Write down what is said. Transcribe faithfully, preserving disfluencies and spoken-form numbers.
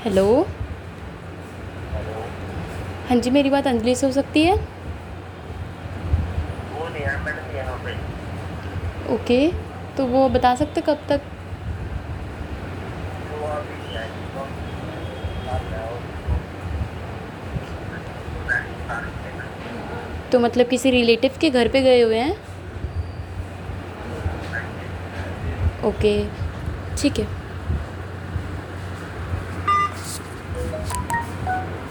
Hello. Hello. हाँ जी, मेरी बात अंजलि से हो सकती है? वो नहीं है मैडम यहाँ पे। ओके। तो वो बता सकते कब तक? वो अभी नहीं आएगी तो आप जाओ तो साथ में लेना। तो मतलब किसी रिलेटिव के घर पे गए हुए हैं? हाँ जी। ओके, ठीक है।